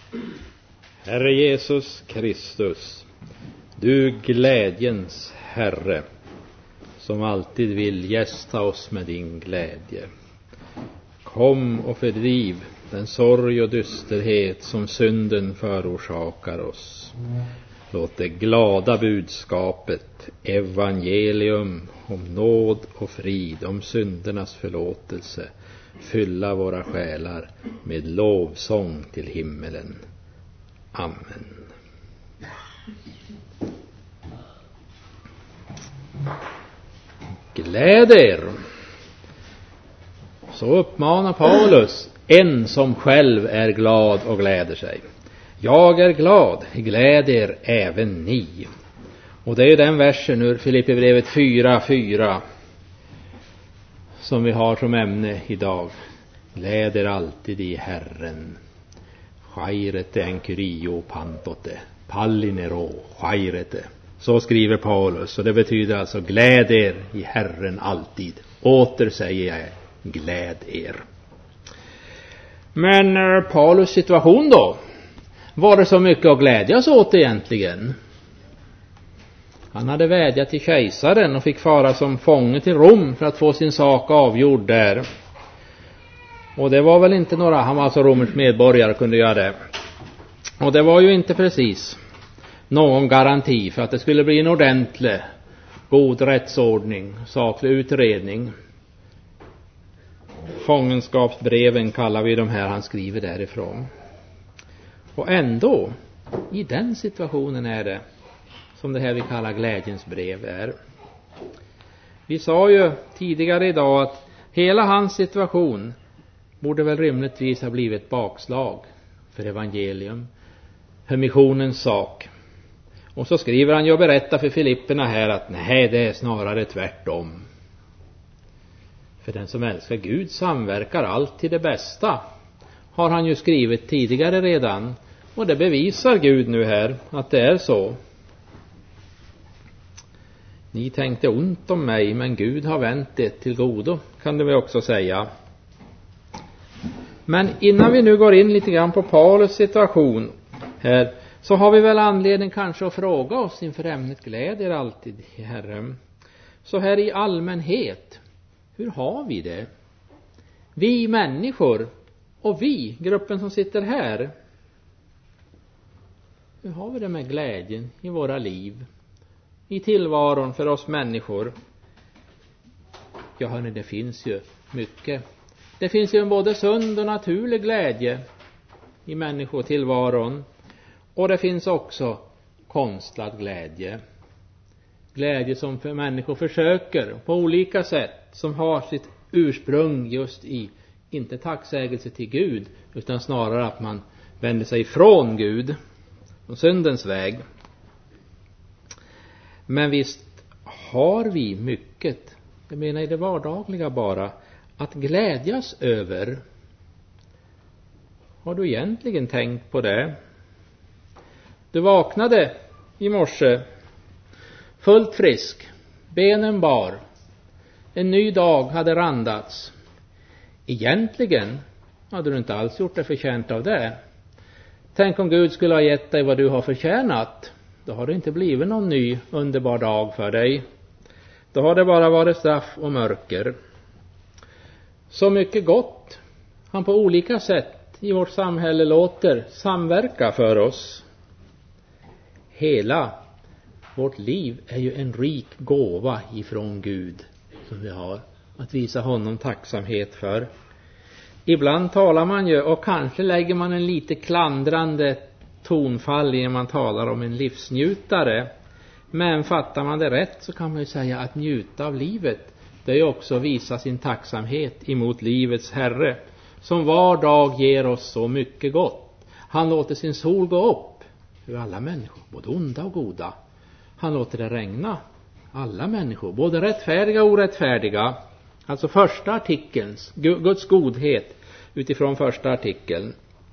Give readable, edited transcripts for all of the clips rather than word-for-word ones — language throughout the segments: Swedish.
Herre Jesus Kristus, du glädjens Herre, som alltid vill gästa oss med din glädje. Kom och fördriv den sorg och dysterhet som synden förorsakar oss. Låt det glada budskapet, evangelium om nåd och frid, om syndernas förlåtelse, fylla våra själar med lovsång till himmelen. Amen. Gläd er. Så uppmanar Paulus en som själv är glad och gläder sig. Jag är glad, gläd er även ni. Och det är den versen ur Filippibrevet 4:4 som vi har som ämne idag. Gläd er alltid i Herren. Chairete enkyrio pantote, pallinero, chairete. Så skriver Paulus, och det betyder alltså gläd er i Herren alltid. Åter säger jag, gläd er. Men Paulus situation då? Var det så mycket att glädjas åt egentligen? Han hade vädjat till kejsaren och fick fara som fånge till Rom för att få sin sak avgjord där. Och det var väl inte några, han var alltså romersk medborgare, kunde göra det. Och det var ju inte precis någon garanti för att det skulle bli en ordentlig, god rättsordning, saklig utredning. Fångenskapsbreven kallar vi de här han skriver därifrån. Och ändå, i den situationen är det som det här vi kallar glädjens brev är. Vi sa ju tidigare idag att hela hans situation borde väl rimligtvis ha blivit bakslag för evangelium, för missionens sak. Och så skriver han ju och berättar för Filipperna här att nej, det är snarare tvärtom. För den som älskar Gud samverkar allt till det bästa, har han ju skrivit tidigare redan. Och det bevisar Gud nu här att det är så. Ni tänkte ont om mig, men Gud har vänt det till godo, kan det väl också säga. Men innan vi nu går in lite grann på Paulus situation här, så har vi väl anledning kanske att fråga oss inför ämnet glädjer alltid i Herren. Så här i allmänhet, hur har vi det? Vi människor och vi, gruppen som sitter här. Hur har vi det med glädjen i våra liv? I tillvaron för oss människor? Ja hörni, det finns ju mycket. Det finns ju en både sund och naturlig glädje i människotillvaron. Och det finns också konstlad glädje. Glädje som för människor försöker på olika sätt, som har sitt ursprung just i, inte tacksägelse till Gud, utan snarare att man vänder sig ifrån Gud och syndens väg. Men visst har vi mycket, jag menar i det vardagliga bara, att glädjas över. Har du egentligen tänkt på det? Du vaknade i morse fullt frisk, benen bar, en ny dag hade randats. Egentligen hade du inte alls gjort det förtjänt av det. Tänk om Gud skulle ha gett dig vad du har förtjänat. Då har det inte blivit någon ny underbar dag för dig. Då har det bara varit straff och mörker. Så mycket gott han på olika sätt i vårt samhälle låter samverka för oss. Hela vårt liv är ju en rik gåva ifrån Gud som vi har att visa honom tacksamhet för. Ibland talar man ju, och kanske lägger man en lite klandrande tonfall när man talar om en livsnjutare. Men fattar man det rätt så kan man ju säga att njuta av livet, det är ju också att visa sin tacksamhet emot livets Herre, som var dag ger oss så mycket gott. Han låter sin sol gå upp över alla människor, både onda och goda. Han låter det regna alla människor, både rättfärdiga och orättfärdiga. Alltså första artikelns, Guds godhet utifrån första artikeln.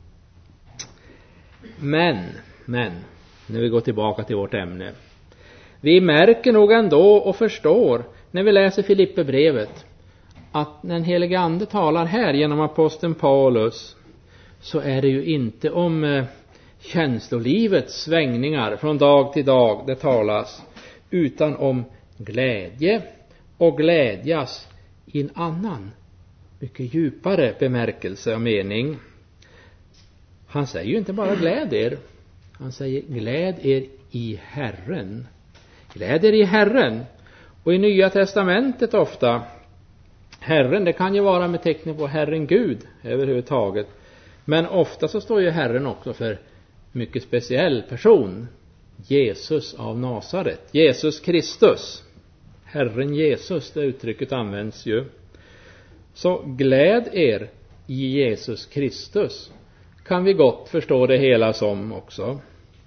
Men, när vi går tillbaka till vårt ämne. Vi märker nog ändå och förstår när vi läser Filipperbrevet att när den helige ande talar här genom aposteln Paulus, så är det ju inte om känslolivets svängningar från dag till dag det talas, utan om glädje och glädjas i en annan, mycket djupare bemärkelse och mening. Han säger ju inte bara gläd er, han säger gläd er i Herren. Gläd er i Herren. Och i Nya testamentet ofta, Herren, det kan ju vara med tecken på Herren Gud överhuvudtaget. Men ofta så står ju Herren också för mycket speciell person. Jesus av Nasaret. Jesus Kristus. Herren Jesus, det uttrycket används ju. Så gläd er i Jesus Kristus. Kan vi gott förstå det hela som också.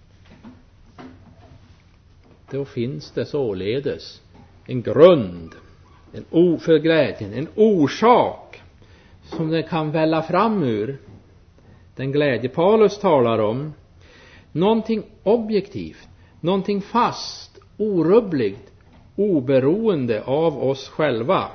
Då finns det således en grund, för glädjen, en orsak som det kan välla fram ur. Den glädje Paulus talar om. Någonting objektivt, någonting fast, orubbligt, oberoende av oss själva.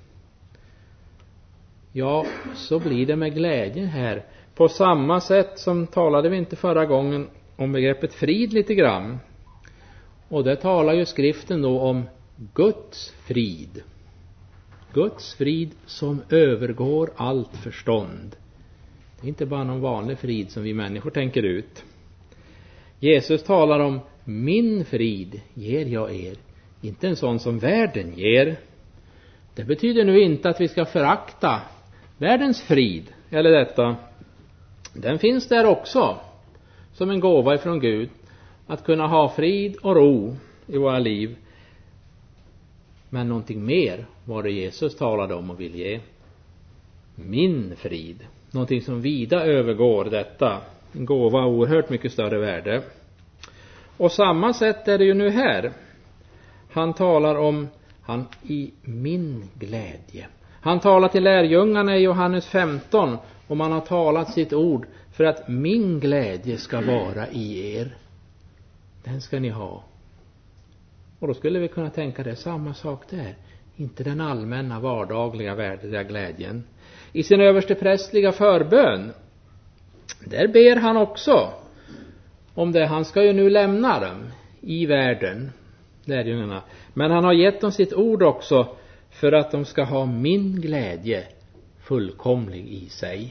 Ja, så blir det med glädje här. På samma sätt som talade vi inte förra gången om begreppet frid lite grann. Och där talar ju skriften då om Guds frid. Guds frid som övergår allt förstånd. Det är inte bara någon vanlig frid som vi människor tänker ut. Jesus talar om min frid ger jag er. Inte en sån som världen ger. Det betyder nu inte att vi ska förakta världens frid eller detta. Den finns där också som en gåva ifrån Gud. Att kunna ha frid och ro i våra liv. Men någonting mer var det Jesus talade om och vill ge. Min frid. Någonting som vida övergår detta. En gåva av oerhört mycket större värde. Och samma sätt är det ju nu här. Han talar om han i min glädje. Han talar till lärjungarna i Johannes 15. Och man har talat sitt ord för att min glädje ska vara i er. Den ska ni ha. Och då skulle vi kunna tänka det samma sak där. Inte den allmänna vardagliga värdiga glädjen. I sin översteprästliga förbön, där ber han också om det. Han ska ju nu lämna dem i världen, lärjungarna. Men han har gett dem sitt ord också för att de ska ha min glädje fullkomlig i sig.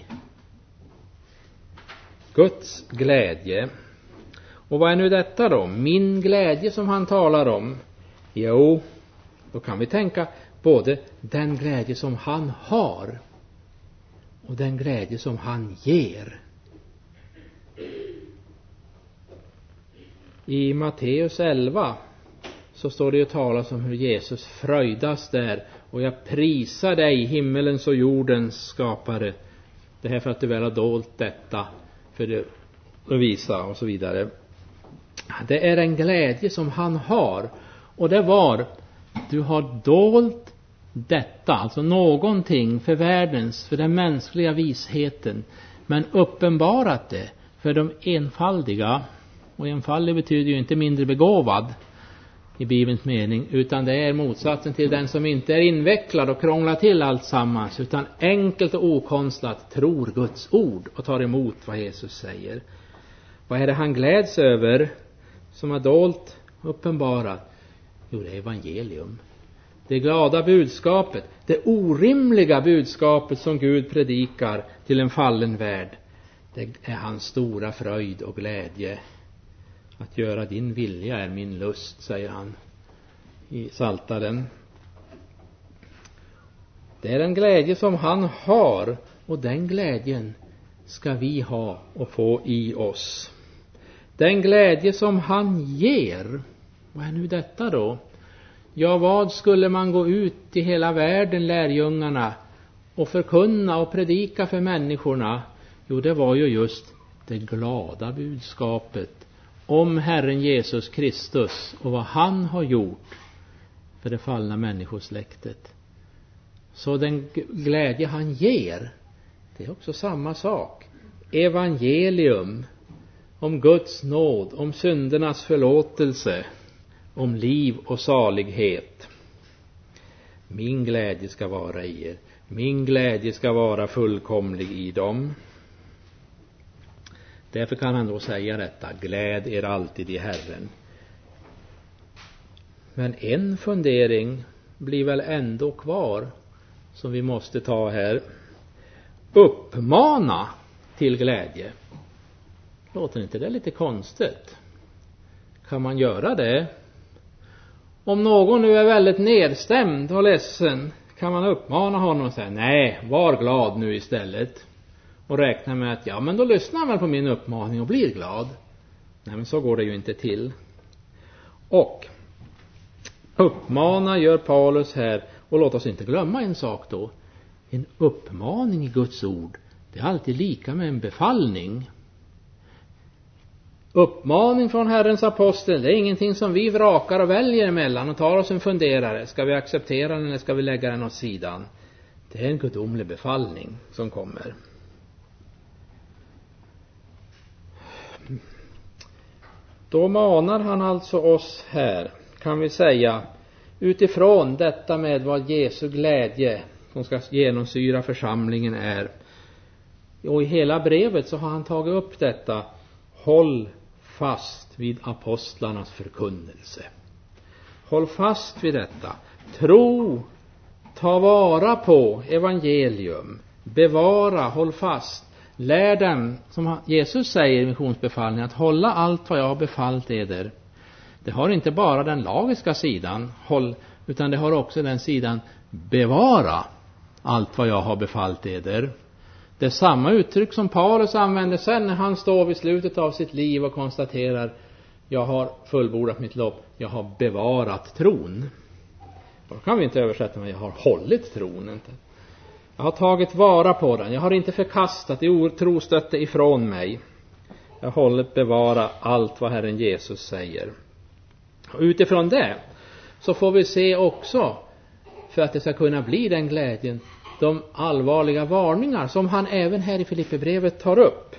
Guds glädje. Och vad är nu detta då? Min glädje som han talar om. Jo, då kan vi tänka både den glädje som han har och den glädje som han ger. I Matteus 11 så står det ju talas om hur Jesus fröjdas där. Och jag prisar dig, himmelens och jordens skapare. Det här för att du väl har dolt detta för det att visa och så vidare. Det är en glädje som han har. Och det var, du har dolt detta, alltså någonting för världens, för den mänskliga visheten. Men uppenbarat det för de enfaldiga. Och enfaldig betyder ju inte mindre begåvad i Bibelns mening. Utan det är motsatsen till den som inte är invecklad och krånglar till allt sammans. Utan enkelt och okonstlat tror Guds ord och tar emot vad Jesus säger. Vad är det han gläds över som har dolt uppenbarat? Jo, det är evangelium. Det glada budskapet, det orimliga budskapet som Gud predikar till en fallen värld. Det är hans stora fröjd och glädje. Att göra din vilja är min lust, säger han i Psaltaren. Det är en glädje som han har, och den glädjen ska vi ha och få i oss. Den glädje som han ger. Vad är nu detta då? Ja, vad skulle man gå ut i hela världen, lärjungarna, och förkunna och predika för människorna? Jo, det var ju just det glada budskapet om Herren Jesus Kristus och vad han har gjort för det fallna människosläktet. Så den glädje han ger, det är också samma sak. Evangelium om Guds nåd, om syndernas förlåtelse, om liv och salighet. Min glädje ska vara i er. Min glädje ska vara fullkomlig i dem. Därför kan han då säga detta: gläd er alltid i Herren. Men en fundering blir väl ändå kvar som vi måste ta här. Uppmana till glädje. Låter inte det lite konstigt? Kan man göra det? Om någon nu är väldigt nedstämd och ledsen, kan man uppmana honom och säga: nej, var glad nu istället. Och räkna med att ja, men då lyssnar man på min uppmaning och blir glad. Nej, men så går det ju inte till. Och uppmana gör Paulus här. Och låt oss inte glömma en sak då. En uppmaning i Guds ord, det är alltid lika med en befallning. Uppmaning från Herrens apostel, det är ingenting som vi vrakar och väljer emellan och tar oss en funderare. Ska vi acceptera den eller ska vi lägga den åt sidan? Det är en gudomlig befallning som kommer. Då manar han alltså oss här, kan vi säga, utifrån detta med vad Jesu glädje som ska genomsyra församlingen är. Och i hela brevet så har han tagit upp detta: håll fast vid apostlarnas förkunnelse. Håll fast vid detta. Tro, ta vara på evangelium, bevara, håll fast. Lär dem, som Jesus säger i missionsbefallningen, att hålla allt vad jag har befallt eder. Det har inte bara den lagiska sidan, utan det har också den sidan, bevara allt vad jag har befallt eder. Det är samma uttryck som Paulus använder sen när han står vid slutet av sitt liv och konstaterar: jag har fullbordat mitt lopp, jag har bevarat tron. Då kan vi inte översätta med jag har hållit tron. Inte. Jag har tagit vara på den, jag har inte förkastat det otrostötte ifrån mig. Jag har hållit bevara allt vad Herren Jesus säger. Och utifrån det så får vi se också, för att det ska kunna bli den glädjen, de allvarliga varningar som han även här i Filipperbrevet tar upp.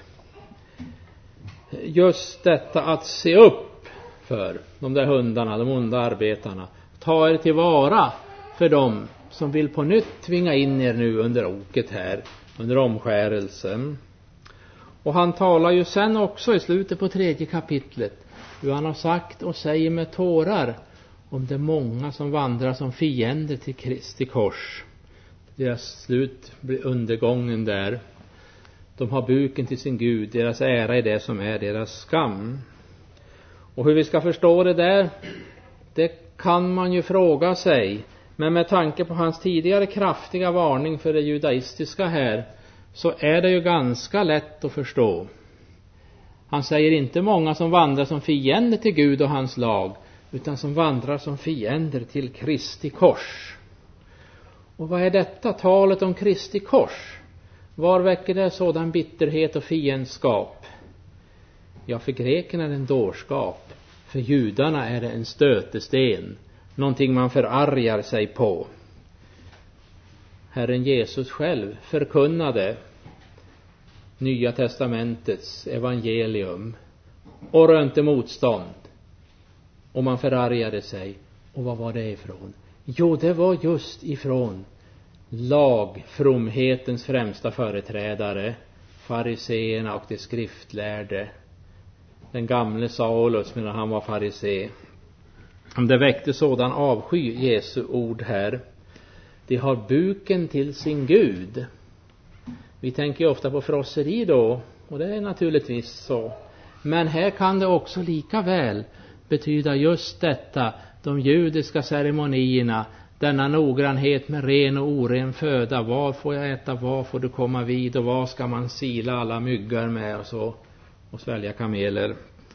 Just detta att se upp för de där hundarna, de onda arbetarna. Ta er tillvara för dem som vill på nytt tvinga in er nu under oket här, under omskärelsen. Och han talar ju sen också i slutet på 3:e kapitlet hur han har sagt och säger med tårar om det många som vandrar som fiender till Kristi kors. Deras slut blir undergången där. De har buken till sin Gud. Deras ära är det som är deras skam. Och hur vi ska förstå det där, det kan man ju fråga sig. Men med tanke på hans tidigare kraftiga varning för det judaistiska här, så är det ju ganska lätt att förstå. Han säger inte många som vandrar som fiender till Gud och hans lag, utan som vandrar som fiender till Kristi kors. Och vad är detta talet om Kristi kors? Var väcker det sådan bitterhet och fiendskap? Ja, för grekerna är det en dårskap. För judarna är det en stötesten. Någonting man förargar sig på. Herren Jesus själv förkunnade Nya testamentets evangelium och rönte motstånd. Och man förargade sig. Och vad var det ifrån? Jo, det var just ifrån lagfromhetens främsta företrädare, fariseerna och de skriftlärde. Den gamle Saulus medan han var farisé. Om det väckte sådan avsky, Jesu ord här. De har buken till sin Gud. Vi tänker ju ofta på frosseri då, och det är naturligtvis så. Men här kan det också lika väl betyda just detta, de judiska ceremonierna, denna noggrannhet med ren och oren föda. Vad får jag äta, vad får du komma vid och vad ska man sila alla myggar med och så, och svälja kameler.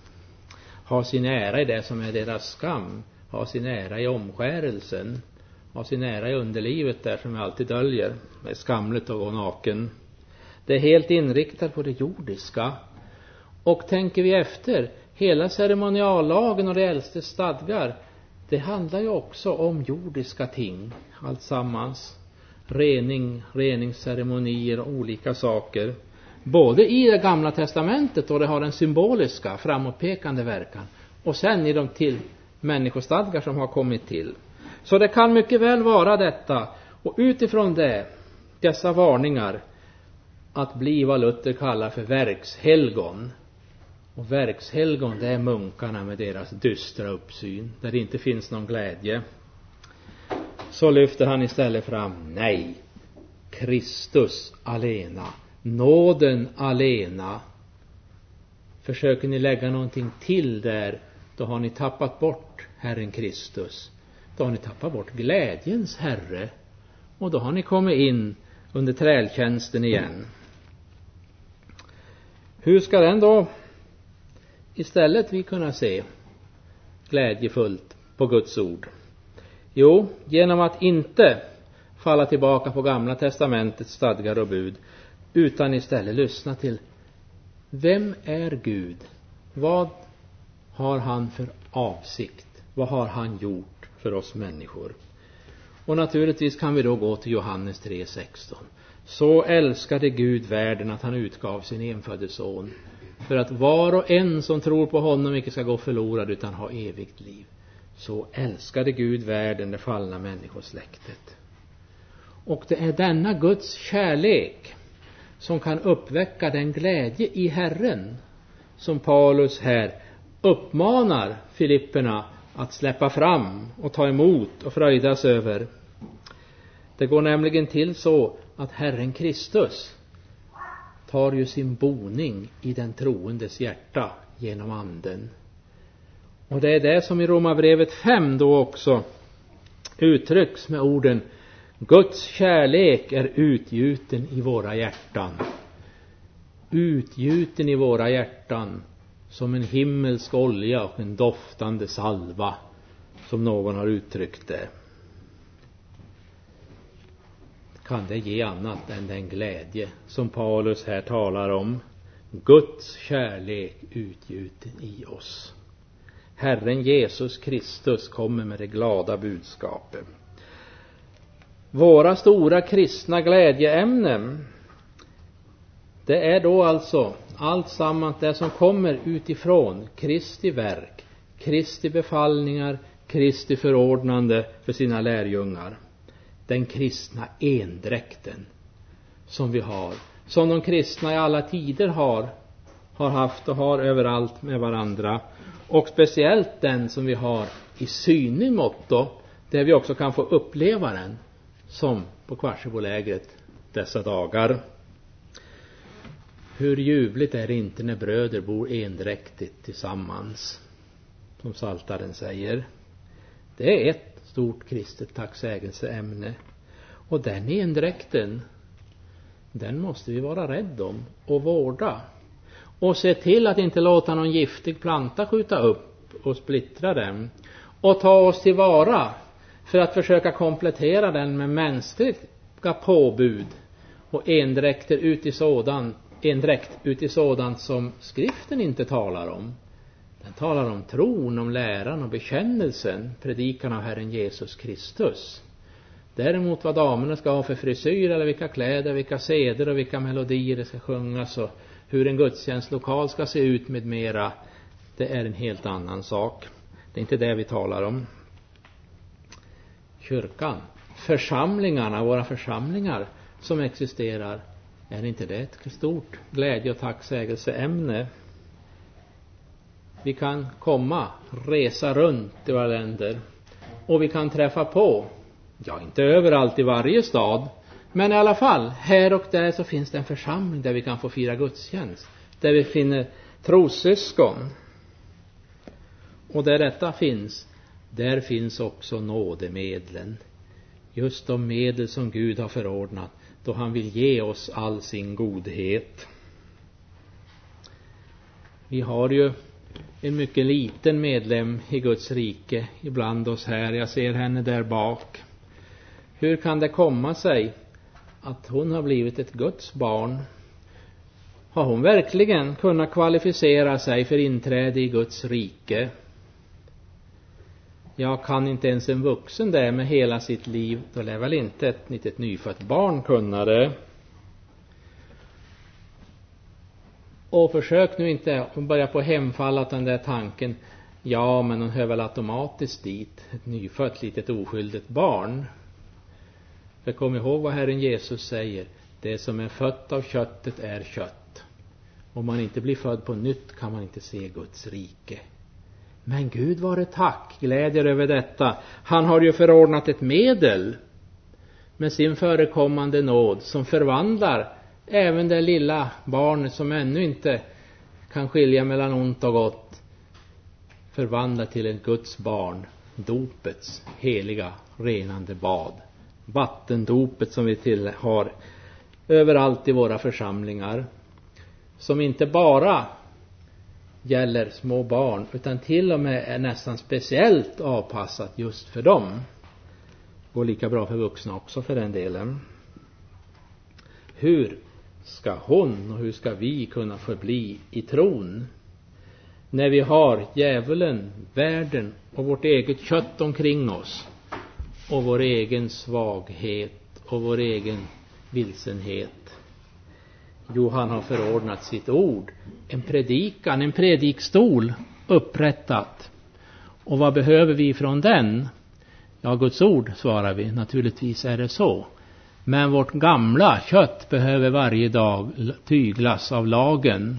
Ha sin ära i det som är deras skam. Ha sin ära i omskärelsen. Ha sin ära i underlivet där som alltid döljer. Det är skamligt att gå naken. Det är helt inriktat på det jordiska. Och tänker vi efter, hela ceremoniallagen och det äldste stadgar, det handlar ju också om jordiska ting. Allt sammans. Reningsceremonier och olika saker. Både i det gamla testamentet, och det har den symboliska framåtpekande verkan, och sen i de till människostadgar som har kommit till. Så det kan mycket väl vara detta, och utifrån det, dessa varningar, att bli vad Luther kallar för verkshelgon. Och verkshelgon, det är munkarna med deras dystra uppsyn, där det inte finns någon glädje. Så lyfter han istället fram, nej, Kristus alena, nåden alena. Försöker ni lägga någonting till där, då har ni tappat bort Herren Kristus. Då har ni tappat bort glädjens Herre. Och då har ni kommit in under trältjänsten igen. Hur ska den då istället vi kunna se glädjefullt på Guds ord? Jo, genom att inte falla tillbaka på Gamla testamentets stadgar och bud, utan istället lyssna till: vem är Gud? Vad har han för avsikt? Vad har han gjort för oss människor? Och naturligtvis kan vi då gå till Johannes 3:16. Så älskade Gud världen att han utgav sin enfödde son, för att var och en som tror på honom inte ska gå förlorad utan ha evigt liv. Så älskade Gud världen, det fallna människosläktet. Och det är denna Guds kärlek som kan uppväcka den glädje i Herren som Paulus här uppmanar Filipperna att släppa fram och ta emot och fröjdas över. Det går nämligen till så att Herren Kristus tar ju sin boning i den troendes hjärta genom anden. Och det är det som i Romarbrevet 5 då också uttrycks med orden: Guds kärlek är utgjuten i våra hjärtan. Utgjuten i våra hjärtan som en himmelsk olja och en doftande salva, som någon har uttryckt det. Kan det ge annat än den glädje som Paulus här talar om? Guds kärlek utgjuten i oss. Herren Jesus Kristus kommer med det glada budskapet. Våra stora kristna glädjeämnen, det är då alltså allt sammans det som kommer utifrån Kristi verk, Kristi befallningar, Kristi förordnande för sina lärjungar. Den kristna endräkten som vi har, som de kristna i alla tider har haft och har överallt med varandra. Och speciellt den som vi har i synlig mått då, där vi också kan få uppleva den, som på Kvarsebolägret dessa dagar. Hur ljuvligt är det inte när bröder bor endräktigt tillsammans, som Psaltaren säger. Det är ett stort kristet tacksägelseämne. Och den endräkten, den måste vi vara rädda om och vårda. Och se till att inte låta någon giftig planta skjuta upp och splittra den. Och ta oss tillvara för att försöka komplettera den med mänskliga påbud och endräkt ut i sådant som skriften inte talar om. Den talar om tron, om läran och bekännelsen, predikan av Herren Jesus Kristus. Däremot vad damerna ska ha för frisyr eller vilka kläder, vilka seder och vilka melodier det ska sjungas och hur en gudstjänstlokal ska se ut med mera, det är en helt annan sak. Det är inte det vi talar om. Kyrkan, församlingarna, våra församlingar som existerar, är inte det ett stort glädje- och tacksägelseämne? Vi kan resa runt i våra länder och vi kan träffa på, ja inte överallt i varje stad, men i alla fall här och där så finns det en församling där vi kan få fira gudstjänst, där vi finner trossyskon. Och där detta finns, där finns också nådemedlen. Just de medel som Gud har förordnat då han vill ge oss all sin godhet. Vi har ju en mycket liten medlem i Guds rike ibland oss här. Jag ser henne där bak. Hur kan det komma sig att hon har blivit ett Guds barn? Har hon verkligen kunnat kvalificera sig för inträde i Guds rike? Jag kan inte ens en vuxen där med hela sitt liv, då lär väl inte ett litet nyfött barn kunna det. Och försök nu inte börja på hemfalla den där tanken, ja men hon hör väl automatiskt dit ett nyfött litet oskyldigt barn. För kom ihåg vad Herren Jesus säger, det som är fött av köttet är kött Om man inte blir född på nytt kan man inte se Guds rike. Men Gud vare tack, glädjer över detta. Han har ju förordnat ett medel med sin förekommande nåd som förvandlar även det lilla barnet som ännu inte kan skilja mellan ont och gott. Förvandlar till ett Guds barn, dopets heliga renande bad. Vattendopet som vi har överallt i våra församlingar. Som inte bara gäller små barn utan till och med är nästan speciellt avpassat just för dem. Går lika bra för vuxna också för den delen. Hur ska hon och hur ska vi kunna förbli i tron när vi har djävulen, världen och vårt eget kött omkring oss och vår egen svaghet och vår egen vilsenhet? Jo, han har förordnat sitt ord, en predikan, en predikstol upprättat. Och vad behöver vi från den? Ja, Guds ord, svarar vi. Naturligtvis är det så. Men vårt gamla kött behöver varje dag tyglas av lagen.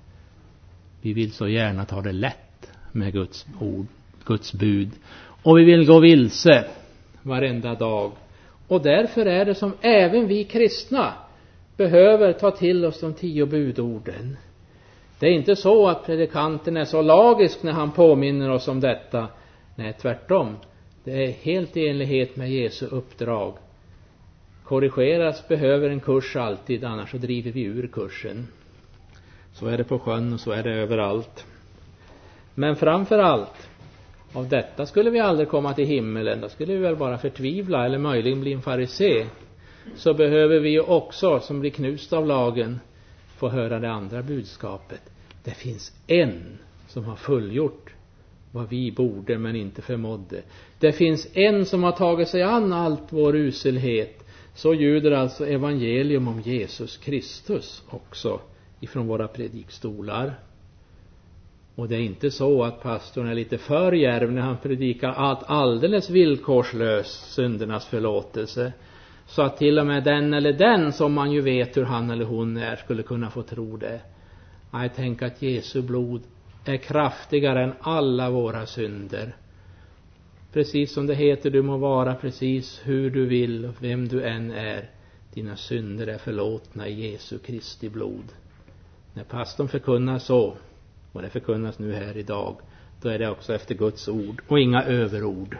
Vi vill så gärna ta det lätt med Guds ord, Guds bud. Och vi vill gå vilse varenda dag. Och därför är det som även vi kristna behöver ta till oss de 10 budorden. Det är inte så att predikanten är så lagisk när han påminner oss om detta. Nej, tvärtom. Det är helt i enlighet med Jesu uppdrag. Korrigeras behöver en kurs alltid, annars så driver vi ur kursen. Så är det på sjön och så är det överallt. Men framför allt, av detta skulle vi aldrig komma till himmelen. Då skulle vi väl bara förtvivla eller möjligen bli en farisé. Så behöver vi ju också, som blir knust av lagen, få höra det andra budskapet. Det finns en som har fullgjort vad vi borde men inte förmådde. Det finns en som har tagit sig an allt vår uselhet. Så ljuder alltså evangelium om Jesus Kristus också ifrån våra predikstolar. Och det är inte så att pastorn är lite för djärv när han predikar alldeles villkorslös syndernas förlåtelse. Så att till och med den eller den som man ju vet hur han eller hon är skulle kunna få tro det. Jag tänker att Jesu blod är kraftigare än alla våra synder. Precis som det heter, du må vara precis hur du vill och vem du än är. Dina synder är förlåtna i Jesu Kristi blod. När pastorn förkunnar så, och det förkunnas nu här idag, då är det också efter Guds ord och inga överord.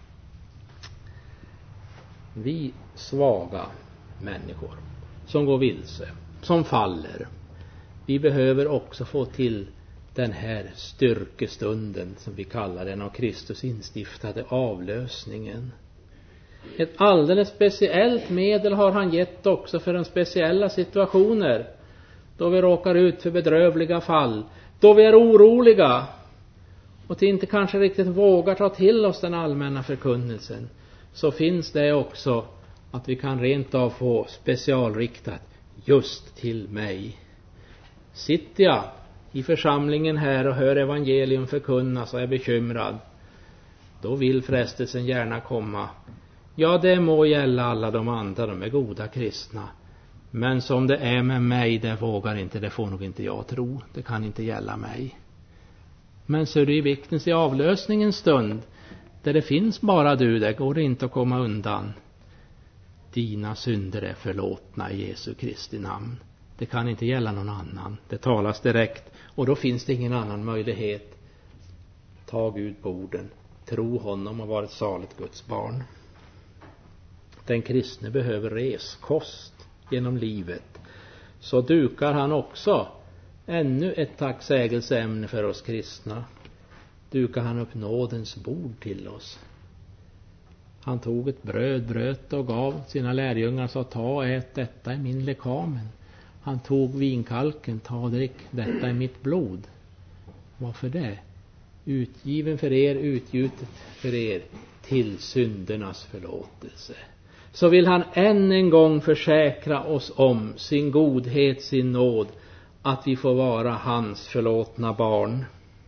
Vi svaga människor som går vilse, som faller, vi behöver också få till den här styrkestunden som vi kallar den av Kristus instiftade avlösningen. Ett alldeles speciellt medel har han gett också för en speciella situationer. Då vi råkar ut för bedrövliga fall. Då vi är oroliga. Och inte kanske riktigt vågar ta till oss den allmänna förkunnelsen. Så finns det också att vi kan rent av få specialriktat just till mig. Sitter jag i församlingen här och hör evangelium förkunnas och är bekymrad, då vill frestelsen gärna komma. Ja, det må gälla alla de andra, de är goda kristna. Men som det är med mig, det vågar inte, det får nog inte jag tro. Det kan inte gälla mig. Men så är det i viktens i avlösningens stund, där det finns bara du, där går det inte att komma undan. Dina synder är förlåtna i Jesu Kristi namn. Det kan inte gälla någon annan. Det talas direkt. Och då finns det ingen annan möjlighet. Ta Gud på orden. Tro honom och var ett saligt Guds barn. Den kristne behöver reskost genom livet. Så dukar han också ännu ett tacksägelseämne för oss kristna. Dukar han upp nådens bord till oss. Han tog ett bröd, bröt och gav sina lärjungar och sa, ta och ät, detta i min lekamen. Han tog vinkalken, ta och drick, detta i mitt blod. Varför det? Utgiven för er, utgjutet för er till syndernas förlåtelse. Så vill han än en gång försäkra oss om sin godhet, sin nåd, att vi får vara hans förlåtna barn.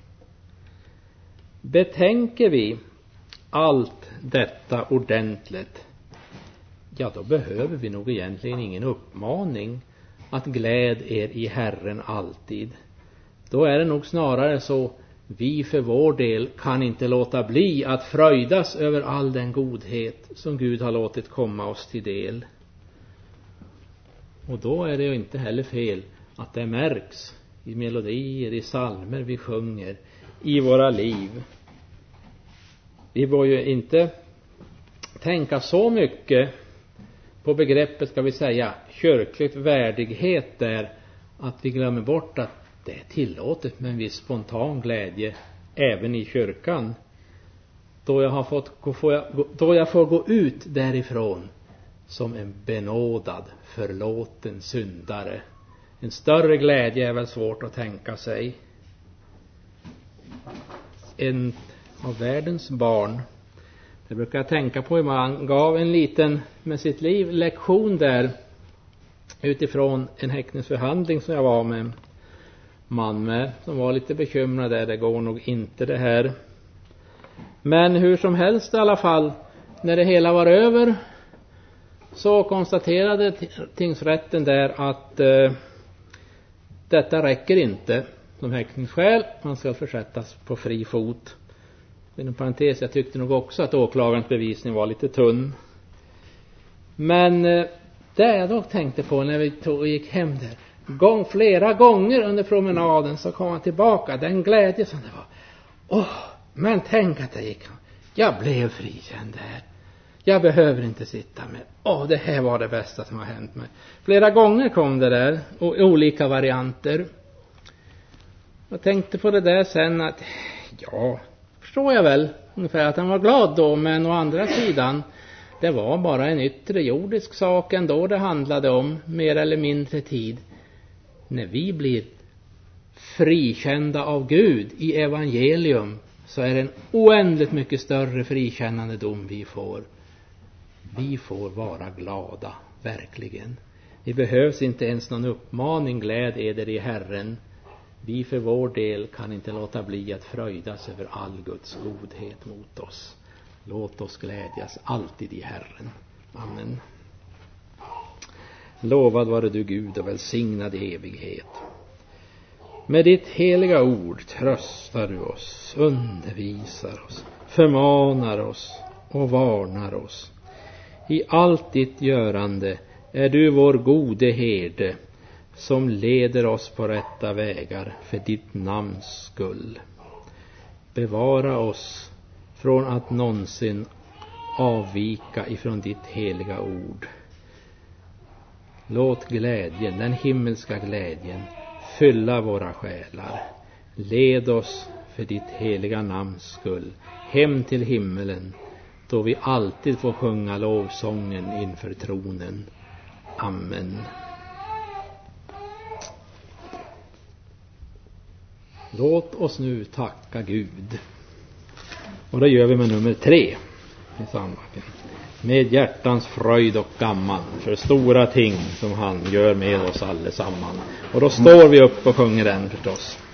Betänker vi allt detta ordentligt, ja, då behöver vi nog egentligen ingen uppmaning att gläd er i Herren alltid. Då är det nog snarare så, vi för vår del kan inte låta bli att fröjdas över all den godhet som Gud har låtit komma oss till del. Och då är det ju inte heller fel att det märks i melodier, i psalmer vi sjunger, i våra liv. Vi bör ju inte tänka så mycket på begreppet, ska vi säga, kyrkligt värdighet där, att vi glömmer bort att det är tillåtet med en viss spontan glädje även i kyrkan. Då jag får gå ut därifrån som en benådad, förlåten syndare. En större glädje är väl svårt att tänka sig. En av världens barn, det brukar jag tänka på, man gav en liten med sitt liv lektion där utifrån en häktningsförhandling som jag var med man med, som var lite bekymrad där, det går nog inte det här. Men hur som helst i alla fall, när det hela var över så konstaterade tingsrätten där att detta räcker inte som häktningsskäl, man ska försättas på fri fot. Inom parentes, jag tyckte nog också att åklagarens bevisning var lite tunn. Men det jag då tänkte på när vi gick hem där, flera gånger under promenaden så kom han tillbaka, den glädje som det var. Men tänk att det gick. Jag blev frikänd där. Jag behöver inte sitta med. Det här var det bästa som har hänt mig. Flera gånger kom det där, och olika varianter. Jag tänkte på det där sen att, förstår jag väl ungefär att han var glad då, men å andra sidan, det var bara en yttre jordisk sak ändå det handlade om, mer eller mindre tid. När vi blir frikända av Gud i evangelium så är det en oändligt mycket större frikännande dom vi får. Vi får vara glada, verkligen. Det behövs inte ens någon uppmaning, gläd eder i Herren. Vi för vår del kan inte låta bli att fröjdas över all Guds godhet mot oss. Låt oss glädjas alltid i Herren. Amen. Lovad vare du Gud och välsignad i evighet. Med ditt heliga ord tröstar du oss, undervisar oss, förmanar oss och varnar oss. I allt ditt görande är du vår gode herde, som leder oss på rätta vägar för ditt namns skull. Bevara oss från att någonsin avvika ifrån ditt heliga ord. Låt glädjen, den himmelska glädjen, fylla våra själar. Led oss för ditt heliga namns skull hem till himmelen, då vi alltid får sjunga lovsången inför tronen. Amen. Låt oss nu tacka Gud. Och det gör vi med nummer 3 i sammanhanget. Med hjärtans fröjd och gamman för stora ting som han gör med oss allesammans. Och då står vi upp och sjunger den förstås.